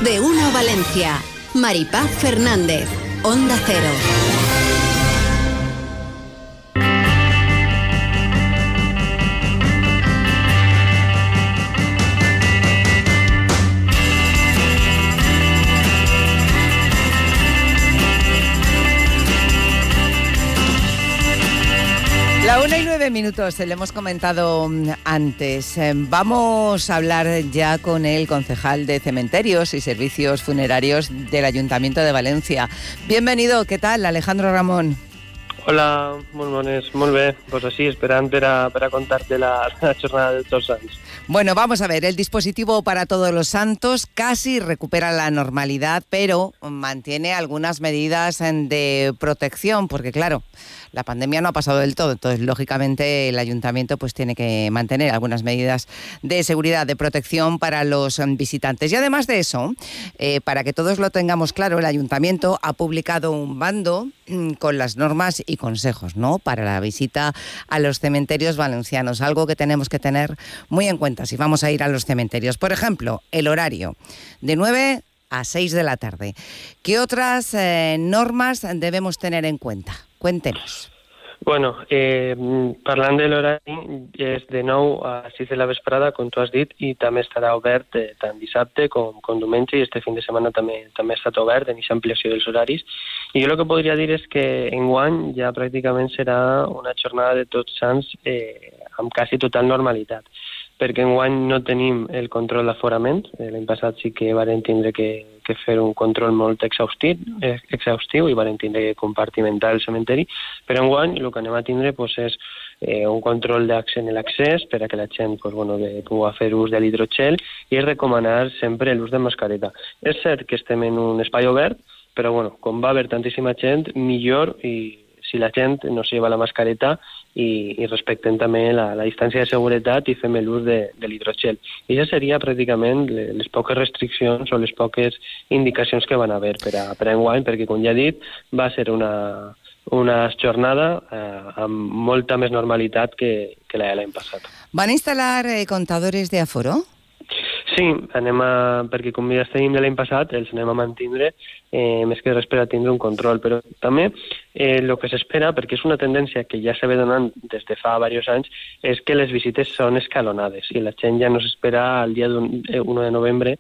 Más de uno Valencia. Maripaz Fernández, Onda Cero. La 1:09, le hemos comentado antes. Vamos a hablar ya con el concejal de Cementerios y Servicios Funerarios del Ayuntamiento de Valencia. Bienvenido, ¿qué tal, Alejandro Ramón? Hola, molt bones, molt bé. Pues así, esperant per a contar-te la jornada de Tots Sants. Bueno, vamos a ver, el dispositivo para Todos los Santos casi recupera la normalidad, pero mantiene algunas medidas de protección, porque claro, la pandemia no ha pasado del todo, entonces lógicamente el ayuntamiento pues tiene que mantener algunas medidas de seguridad, de protección para los visitantes. Y además de eso, para que todos lo tengamos claro, el ayuntamiento ha publicado un bando con las normas y consejos, ¿no?, para la visita a los cementerios valencianos, algo que tenemos que tener muy en cuenta si vamos a ir a los cementerios. Por ejemplo, el horario, de 9 a 6 de la tarde. ¿Qué otras normas debemos tener en cuenta? Cuéntenos. Bueno, parlant de l'horari, és de 9 a 6 de la vesprada, com tu has dit, i també estarà obert tant dissabte com diumenge, i este fin de setmana també ha estat obert en aquesta ampliació dels horaris. I jo el que podria dir és que enguany ja pràcticament serà una jornada de Tots Sants amb quasi total normalitat, perquè enguany no tenim el control d'aforament. L'any passat sí que varen tindre que fer un control molt exhaustiu i varen tindre que compartimentar el cementeri, però enguany el que anem a tindre és un control en l'accés per a que la gent pugui fer ús de l'hidrogel i és recomanar sempre l'ús de mascareta. És cert que estem en un espai obert, però com va haver tantíssima gent, millor si la gent no se lleva la mascareta i respecten també la distància de seguretat i fem l'ús de l'hidrogel. I això seria pràcticament les poques restriccions o les poques indicacions que van haver per a enguany, perquè, com ja he dit, va ser una jornada amb molta més normalitat que la de l'any passat. ¿Van a instalar contadores de aforo? Sí, perquè com ja tenim de l'any passat, els anem a mantindre més que res per a tindre un control, però també el que s'espera, perquè és una tendència que ja s'ha donant des de fa diversos anys, és que les visites són escalonades i la gent ja no s'espera el dia 1 de novembre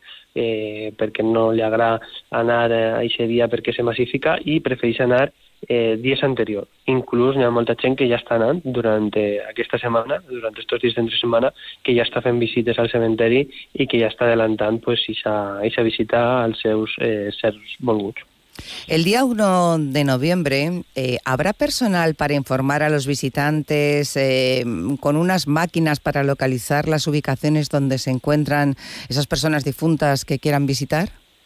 perquè no li agrada anar a aquest dia perquè se massifica i prefereix anar dies anterior. Inclús hi ha molta gent que ja està anant durant aquesta setmana, durant aquests dies d'entre setmana, que ja està fent visites al cementeri i que ja està adelantant aquesta visita als seus sers volguts. El día 1 de noviembre habrá personal para informar a los visitantes con unas máquinas para localizar las ubicaciones donde se encuentran esas personas difuntas que quieran visitar?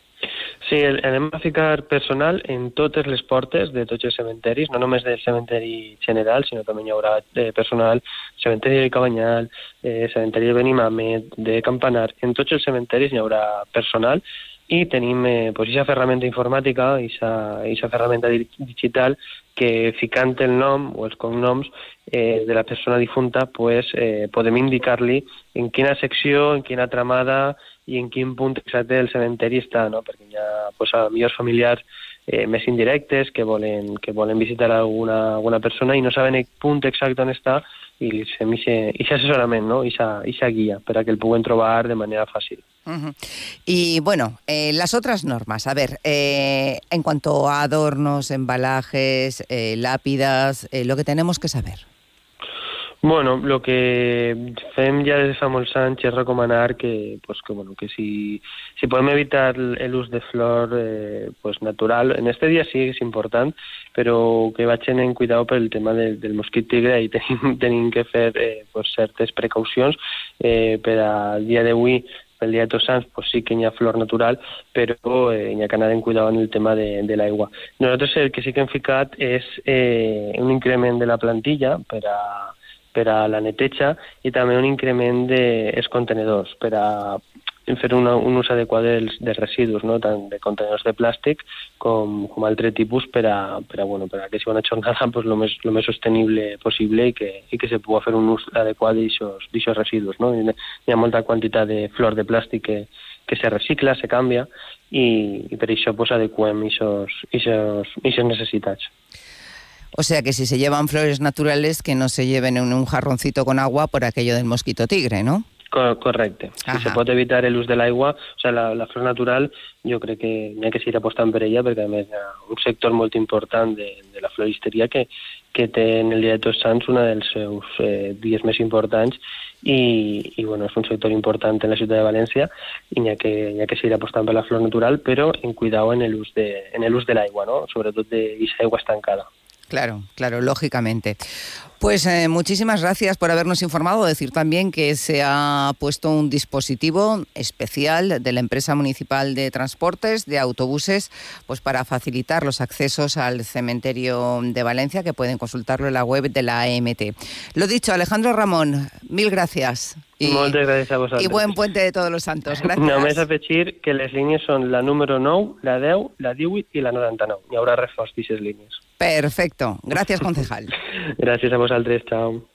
Sí, anem a ficar personal en totes les portes de tots els cementeris, no només del cementeri general, sinó també hi haurà personal cementeri de Cabanyal, cementeri de Benimamet, de Campanar. En tots els cementeris hi haurà personal i tenim aquesta ferramenta informàtica, aquesta ferramenta digital, que ficant el nom o els cognoms de la persona difunta podem indicar-li en quina secció, en quina tramada i en quin punt exacte del cementeri està, no? Perquè hi ha millors familiars més indirectes que volen visitar alguna persona i no saben el punt exacte on està i li fem aquest assessorament, no? Aquesta guia per a que el puguen trobar de manera fàcil. Uh-huh. Y bueno, las otras normas, a ver, en cuanto a adornos, embalajes, lápidas, lo que tenemos que saber. Bueno, el que fem ja des de fa molts anys és recomanar que si podem evitar l'ús de flor natural, en este dia sí és important, però que vagin en cuidado pel tema del mosquit tigre i tenim que fer certes precaucions per al dia d'avui. El dia de Tots Sants sí que hi ha flor natural, però hi ha que anar en cuidado en el tema de l'aigua. Nosaltres el que sí que hem ficat és un increment de la plantilla per a la neteja i també un increment dels contenedors per a fer un ús adequat dels residus, no? Tant de contenedors de plàstic com altre tipus per a que sigui una jornada lo més sostenible possible i que se pugui fer un ús adequat d'aquests residus, no? Hi ha molta quantitat de flor de plàstic se recicla, se canvia, i per això pues, adequem aquestes necessitats. O sea que si se llevan flores naturales, que no se lleven en un jarroncito con agua por aquello del mosquito tigre, ¿no? Correcte. Si se pot evitar l'ús de l'aigua, o sigui, la flor natural, jo crec que n'hi ha que seguir apostant per ella, perquè a més hi ha un sector molt important de la floristeria que té en el Dia de Tots Sants un dels seus dies més importants i bueno, és un sector important en la ciutat de València i n'hi ha que seguir apostant per la flor natural, però en cuidado en l'ús de l'aigua, ¿no? Sobretot d'aquesta aigua estancada. Claro, lógicamente. Pues muchísimas gracias por habernos informado. Decir también que se ha puesto un dispositivo especial de la empresa municipal de transportes, de autobuses, pues para facilitar los accesos al cementerio de Valencia, que pueden consultarlo en la web de la AMT. Lo dicho, Alejandro Ramón, mil gracias. Moltes gràcies a vosaltres. I buen puente de Todos los Santos. Gràcies. Només afegir que les línies són la número 9, la 10, la 18 i la 99. Hi haurà reforç d'aquestes línies. Perfecto. Gracias, concejal. Gràcies a vosaltres. Chao.